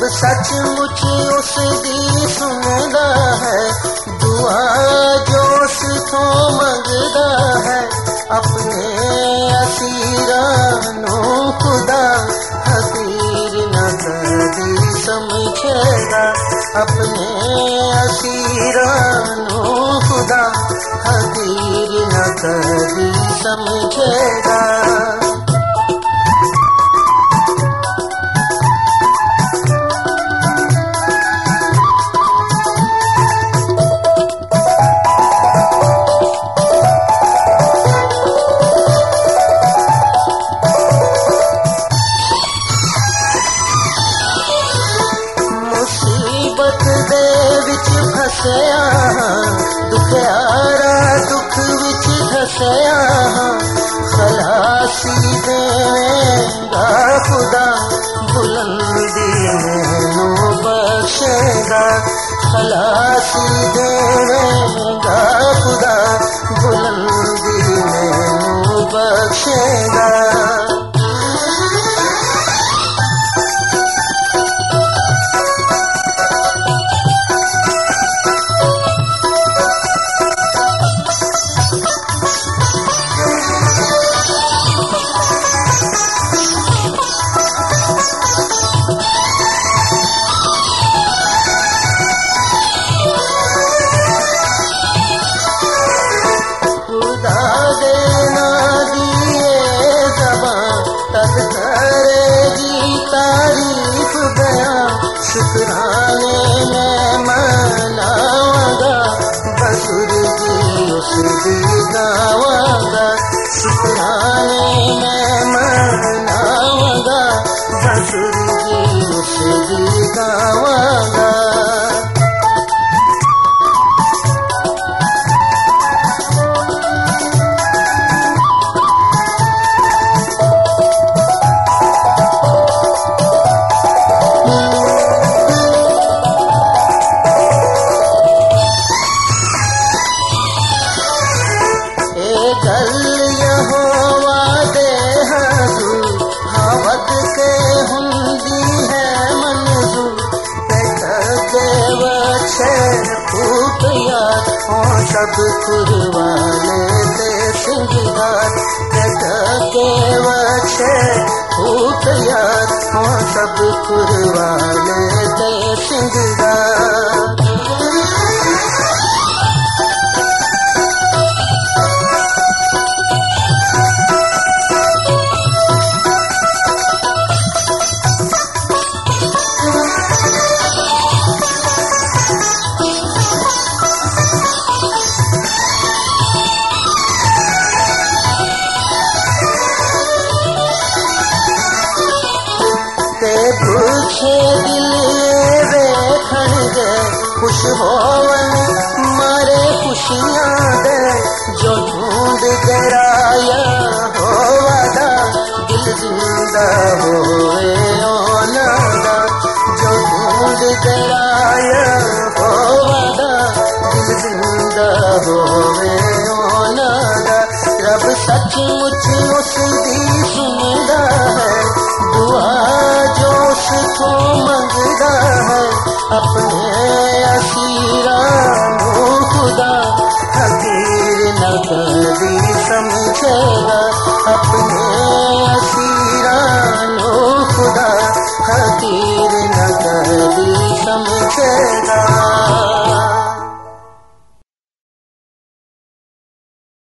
सचमुच उस दी सुनदा है, दुआ जो उस तो मंगदा है। अपने असीरां नू खुदा हकीर न कदी समझेगा, अपने असीरां नू खुदा हकीर न कदी समझेगा। दुखियारा दुख विच धसया, खलासी देगा खुदा बुलंदी मैनू बख्शेगा, खलासी देगा खुदा बुलंदी मैनू बख्शेगा। शुक्राने में मनावांगा, बजुर्गी उसकी गावांगा। शुक्राने में मनावांगा, बजुर्गी उसकी गावांगा। सब कुर्बाने ते सिंगार के वछे भूत यार हो, सब कुर्बाने ते सिंगार। भूखे दिल वेखण दे, खुश होवन मारे खुशियां दे, जो ढूंढ कराया होवादा दिल जिंदा होए औलादा, जो ढूंढ कराया होवादा दिल जिंदा होए औलादा। रब सचमुच उस दी सुनदा है, दुआ जो उसको मंगदा है। अपने असीरां नू खुदा हकीर न कदी समझेगा,